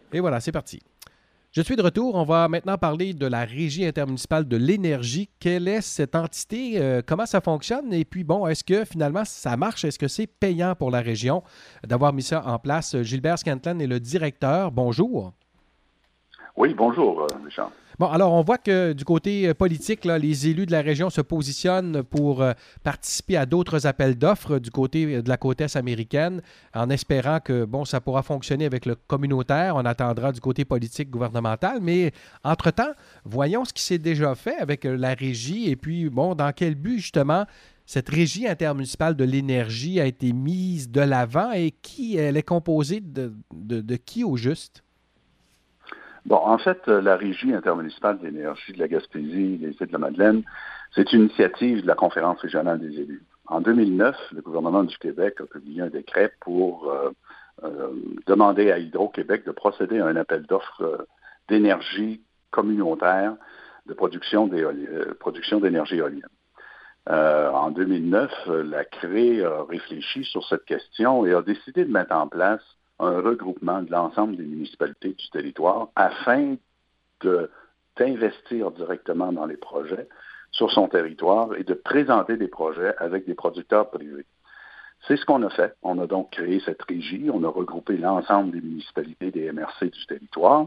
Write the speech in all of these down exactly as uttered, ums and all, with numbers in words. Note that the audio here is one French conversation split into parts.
Et voilà, c'est parti. Je suis de retour. On va maintenant parler de la Régie intermunicipale de l'énergie. Quelle est cette entité? Euh, comment ça fonctionne? Et puis, bon, est-ce que finalement ça marche? Est-ce que c'est payant pour la région d'avoir mis ça en place? Gilbert Scantlin est le directeur. Bonjour. Oui, bonjour, Richard. Bon, alors on voit que du côté politique, là, les élus de la région se positionnent pour euh, participer à d'autres appels d'offres du côté de la côte est américaine, en espérant que bon, ça pourra fonctionner avec le communautaire. On attendra du côté politique gouvernemental, mais entre-temps, voyons ce qui s'est déjà fait avec la régie et puis bon, dans quel but justement cette régie intermunicipale de l'énergie a été mise de l'avant et qui elle est composée de, de, de qui au juste? Bon, en fait, la Régie intermunicipale de l'énergie de la Gaspésie et des Îles-de-la-Madeleine, c'est une initiative de la Conférence régionale des élus. En deux mille neuf, le gouvernement du Québec a publié un décret pour euh, euh, demander à Hydro-Québec de procéder à un appel d'offres euh, d'énergie communautaire de production, euh, production d'énergie éolienne. Euh, en deux mille neuf, la C R E a réfléchi sur cette question et a décidé de mettre en place un regroupement de l'ensemble des municipalités du territoire afin de, d'investir directement dans les projets sur son territoire et de présenter des projets avec des producteurs privés. C'est ce qu'on a fait. On a donc créé cette régie, on a regroupé l'ensemble des municipalités des M R C du territoire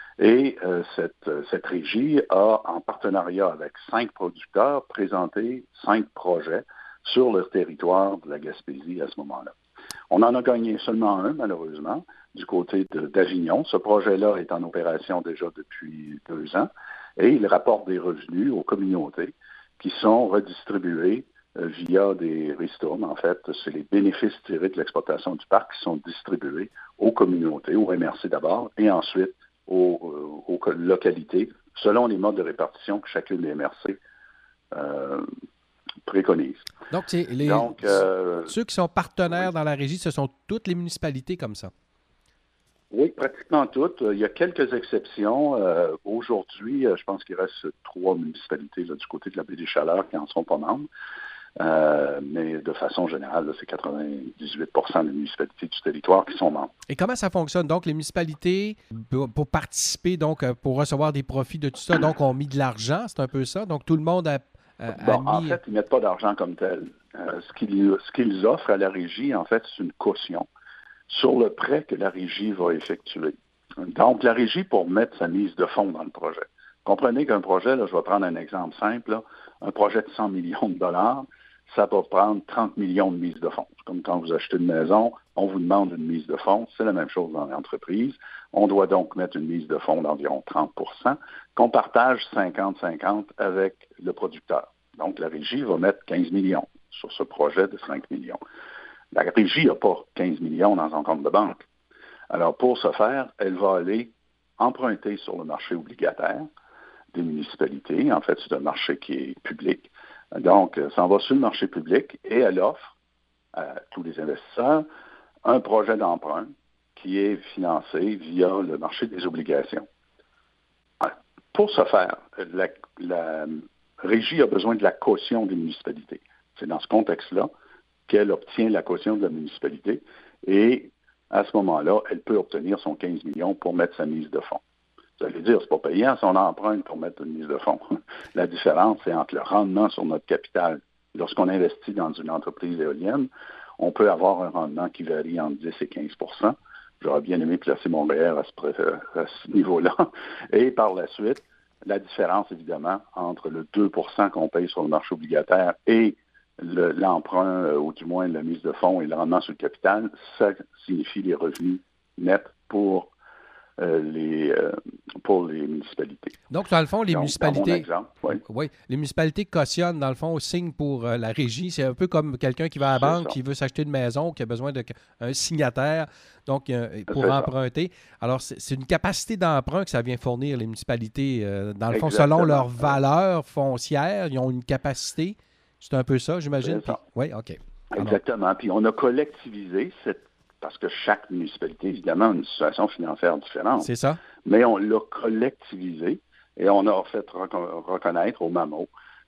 et euh, cette, cette régie a, en partenariat avec cinq producteurs, présenté cinq projets sur le territoire de la Gaspésie à ce moment-là. On en a gagné seulement un, malheureusement, du côté de, d'Avignon. Ce projet-là est en opération déjà depuis deux ans et il rapporte des revenus aux communautés qui sont redistribués euh, via des ristournes. En fait, c'est les bénéfices tirés de l'exploitation du parc qui sont distribués aux communautés, aux M R C d'abord, et ensuite aux, aux, aux localités, selon les modes de répartition que chacune des M R C euh, préconise. Donc, c'est les, Donc euh, ceux qui sont partenaires oui. dans la régie, ce sont toutes les municipalités comme ça? Oui, pratiquement toutes. Il y a quelques exceptions. Euh, aujourd'hui, je pense qu'il reste trois municipalités là, du côté de la baie des Chaleurs qui n'en sont pas membres. Euh, mais de façon générale, là, c'est quatre-vingt-dix-huit pour cent des municipalités du territoire qui sont membres. Et comment ça fonctionne? Donc, les municipalités, pour, pour participer, donc pour recevoir des profits de tout ça, donc ont mis de l'argent, c'est un peu ça? Donc, tout le monde a... Euh, bon, mis... En fait, ils ne mettent pas d'argent comme tel. Euh, ce, qu'ils, ce qu'ils offrent à la régie, en fait, c'est une caution sur le prêt que la régie va effectuer. Donc, la régie, pour mettre sa mise de fonds dans le projet. Comprenez qu'un projet, là, je vais prendre un exemple simple, là, un projet de cent millions de dollars, ça va prendre trente millions de mise de fonds. C'est comme quand vous achetez une maison, on vous demande une mise de fonds. C'est la même chose dans l'entreprise. On doit donc mettre une mise de fonds d'environ trente pour cent qu'on partage cinquante cinquante avec le producteur. Donc, la régie va mettre quinze millions sur ce projet de cinq millions. La régie n'a pas quinze millions dans son compte de banque. Alors, pour ce faire, elle va aller emprunter sur le marché obligataire des municipalités. En fait, c'est un marché qui est public. Donc, ça en va sur le marché public et elle offre à tous les investisseurs un projet d'emprunt qui est financé via le marché des obligations. Pour ce faire, la, la régie a besoin de la caution des municipalités. C'est dans ce contexte-là qu'elle obtient la caution de la municipalité et à ce moment-là, elle peut obtenir son quinze millions pour mettre sa mise de fonds. Vous allez dire, c'est pas payant son empreinte pour mettre une mise de fonds. La différence, c'est entre le rendement sur notre capital. Lorsqu'on investit dans une entreprise éolienne, on peut avoir un rendement qui varie entre dix et quinze pour cent. J'aurais bien aimé placer mon R E E R à ce, à ce niveau-là. Et par la suite, la différence, évidemment, entre le deux pour cent qu'on paye sur le marché obligataire et le, l'emprunt, euh, ou du moins la mise de fonds et le rendement sur le capital, ça signifie les revenus nets pour Euh, les, euh, pour les municipalités. Donc, dans le fond, les Donc, municipalités... exemple, oui. oui, les municipalités cautionnent, dans le fond, signent pour euh, la régie. C'est un peu comme quelqu'un qui va à la banque, qui veut s'acheter une maison, qui a besoin d'un signataire donc euh, pour c'est emprunter. Ça. Alors, c'est, c'est une capacité d'emprunt que ça vient fournir les municipalités. Euh, dans le fond, Exactement. selon leur valeur foncière, ils ont une capacité. C'est un peu ça, j'imagine? Puis, oui, OK. Exactement. Alors, puis on a collectivisé cette parce que chaque municipalité, évidemment, a une situation financière différente. C'est ça. Mais on l'a collectivisé et on a fait reco- reconnaître au M A M O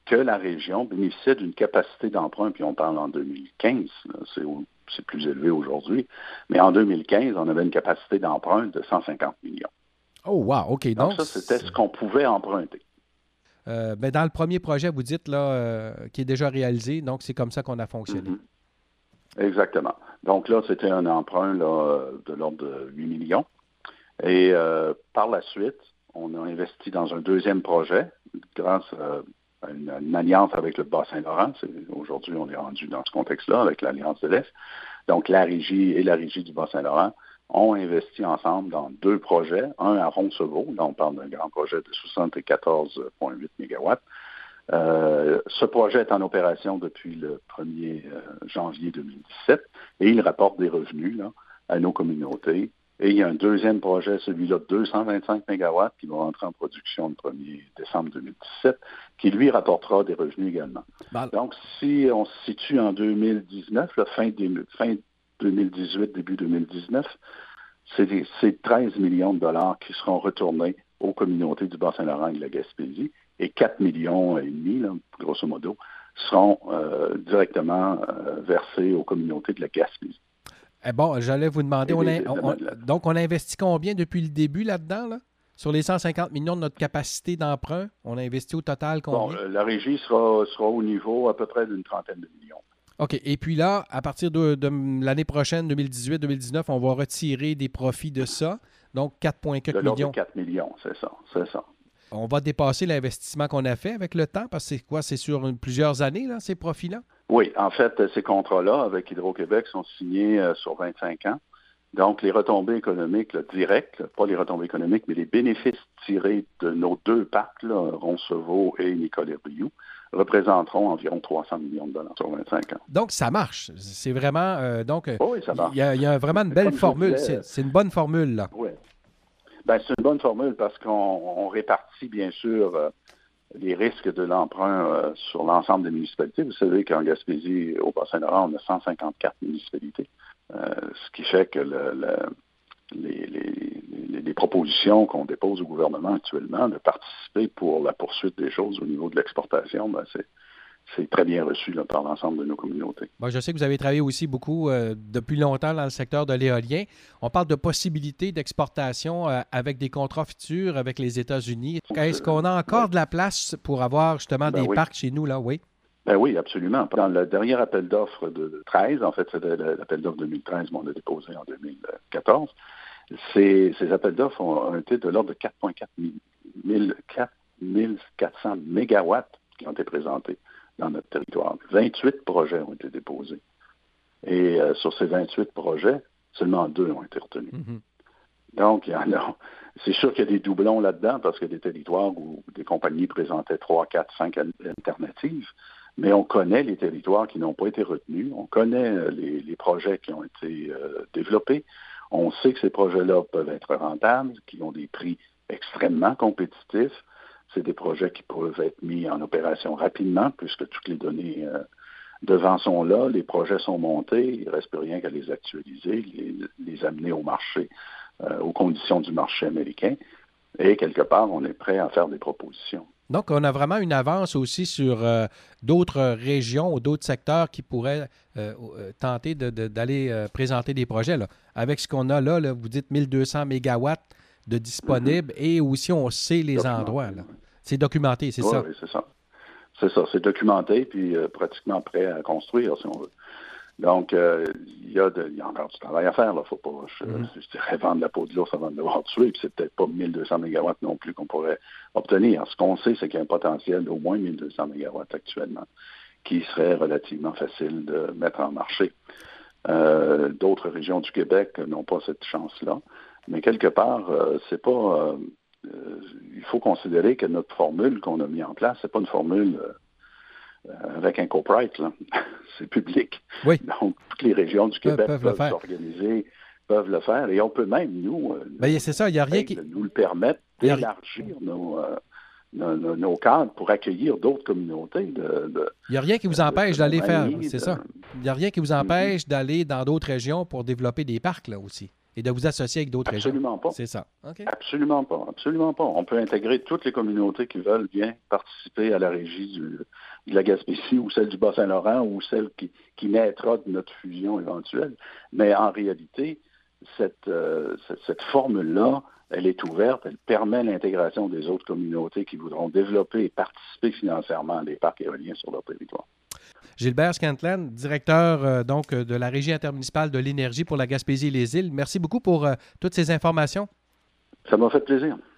que la région bénéficiait d'une capacité d'emprunt, puis on parle en deux mille quinze, là, c'est, c'est plus élevé aujourd'hui, mais en deux mille quinze, on avait une capacité d'emprunt de cent cinquante millions. Oh, wow, OK. Donc, Donc ça, c'était ce qu'on pouvait emprunter. Euh, ben dans le premier projet, vous dites, là, euh, qui est déjà réalisé, donc c'est comme ça qu'on a fonctionné. Mm-hmm. Exactement. Donc là, c'était un emprunt là, de l'ordre de huit millions. Et euh, par la suite, on a investi dans un deuxième projet grâce à une, une alliance avec le Bas-Saint-Laurent. C'est, aujourd'hui, on est rendu dans ce contexte-là avec l'Alliance de l'Est. Donc, la régie et la régie du Bas-Saint-Laurent ont investi ensemble dans deux projets, un à Roncevaux, là on parle d'un grand projet de soixante-quatorze virgule huit mégawatts. Euh, ce projet est en opération depuis le premier janvier deux mille dix-sept et il rapporte des revenus là, à nos communautés. Et il y a un deuxième projet, celui-là de deux cent vingt-cinq mégawatts, qui va entrer en production le premier décembre deux mille dix-sept, qui lui rapportera des revenus également. Bon. Donc, si on se situe en deux mille dix-neuf, là, fin, fin deux mille dix-huit, début deux mille dix-neuf, c'est, des, c'est treize millions de dollars qui seront retournés aux communautés du Bas-Saint-Laurent et de la Gaspésie, et quatre millions et demi, là, grosso modo, seront euh, directement euh, versés aux communautés de la Gaspésie. Eh bon, j'allais vous demander, on a, on, on, donc on a investi combien depuis le début là-dedans, là? Sur les cent cinquante millions de notre capacité d'emprunt, on a investi au total combien? Bon, la régie sera, sera au niveau à peu près d'une trentaine de millions. OK. Et puis là, à partir de, de l'année prochaine, deux mille dix-huit deux mille dix-neuf, on va retirer des profits de ça. Donc, quatre virgule quatre millions. De quatre millions, c'est ça, c'est ça. On va dépasser l'investissement qu'on a fait avec le temps, parce que c'est quoi? C'est sur plusieurs années, là, ces profits-là? Oui, en fait, ces contrats-là avec Hydro-Québec sont signés euh, sur vingt-cinq ans. Donc, les retombées économiques là, directes, là, pas les retombées économiques, mais les bénéfices tirés de nos deux parcs, là, Roncevaux et Nicolet-Rioux, représenteront environ trois cents millions de dollars sur vingt-cinq ans. Donc, ça marche. C'est vraiment... Euh, donc, oh oui, ça marche. Il y a, il y a vraiment une belle formule. Disais, c'est, c'est une bonne formule, là. Oui. Bien, c'est une bonne formule parce qu'on on répartit, bien sûr, euh, les risques de l'emprunt euh, sur l'ensemble des municipalités. Vous savez qu'en Gaspésie, au Bas-Saint-Laurent, on a cent cinquante-quatre municipalités, euh, ce qui fait que le, le, les, les, les, les propositions qu'on dépose au gouvernement actuellement de participer pour la poursuite des choses au niveau de l'exportation, ben c'est, c'est très bien reçu là, par l'ensemble de nos communautés. Bon, je sais que vous avez travaillé aussi beaucoup euh, depuis longtemps dans le secteur de l'éolien. On parle de possibilités d'exportation euh, avec des contrats futurs avec les États-Unis. Est-ce qu'on a encore oui. de la place pour avoir justement ben des oui. parcs chez nous, là? Oui. Ben oui, absolument. Dans le dernier appel d'offres de treize, en fait, c'était l'appel d'offres deux mille treize, mais on l'a déposé en deux mille quatorze. Ces, ces appels d'offres ont été de l'ordre de quatre virgule quatre cents mégawatts qui ont été présentés dans notre territoire. vingt-huit projets ont été déposés. Et euh, sur ces vingt-huit projets, seulement deux ont été retenus. Mm-hmm. Donc, il y en a. C'est sûr qu'il y a des doublons là-dedans parce qu'il y a des territoires où des compagnies présentaient trois, quatre, cinq alternatives. Mais on connaît les territoires qui n'ont pas été retenus. On connaît les, les projets qui ont été euh, développés. On sait que ces projets-là peuvent être rentables, qui ont des prix extrêmement compétitifs. C'est des projets qui peuvent être mis en opération rapidement puisque toutes les données euh, devant sont là, les projets sont montés, il ne reste plus rien qu'à les actualiser, les, les amener au marché, euh, aux conditions du marché américain. Et quelque part, on est prêt à faire des propositions. Donc, on a vraiment une avance aussi sur euh, d'autres régions ou d'autres secteurs qui pourraient euh, tenter de, de, d'aller euh, présenter des projets. Là. Avec ce qu'on a là, là, vous dites mille deux cents mégawatts de disponibles mm-hmm. et aussi on sait les documenté. endroits. Là. C'est documenté, c'est oui, ça? Oui, c'est ça. C'est ça, c'est documenté puis euh, pratiquement prêt à construire, si on veut. Donc, euh, il y a de, il y a encore du travail à faire. Il ne faut pas, je, mm-hmm. je dirais, vendre la peau de l'ours avant de devoir tuer. Puis c'est peut-être pas mille deux cents mégawatts non plus qu'on pourrait obtenir. Ce qu'on sait, c'est qu'il y a un potentiel d'au moins mille deux cents mégawatts actuellement qui serait relativement facile de mettre en marché. Euh, d'autres régions du Québec n'ont pas cette chance-là. Mais quelque part, euh, c'est pas... Euh, euh, il faut considérer que notre formule qu'on a mis en place, c'est pas une formule... Euh, avec un copyright, là. C'est public. Oui. Donc, toutes les régions du Québec peuvent, peuvent, peuvent s'organiser, peuvent le faire. Et on peut même, nous, ben, c'est ça, il y a rien qui... nous le permettre d'élargir nos, euh, nos, nos, nos cadres pour accueillir d'autres communautés. De, de, il n'y a rien qui vous empêche d'aller faire, de... c'est ça. Il n'y a rien qui vous empêche mm-hmm. d'aller dans d'autres régions pour développer des parcs, là, aussi. et de vous associer avec d'autres régions. Absolument pas. C'est ça. Okay. Absolument pas. Absolument pas. On peut intégrer toutes les communautés qui veulent bien participer à la régie du, de la Gaspésie ou celle du Bas-Saint-Laurent ou celle qui, qui naîtra de notre fusion éventuelle. Mais en réalité, cette, euh, cette, cette formule-là, elle est ouverte, elle permet l'intégration des autres communautés qui voudront développer et participer financièrement à des parcs éoliens sur leur territoire. Gilbert Scantland, directeur euh, donc de la Régie intermunicipale de l'énergie pour la Gaspésie et les îles. Merci beaucoup pour euh, toutes ces informations. Ça m'a fait plaisir.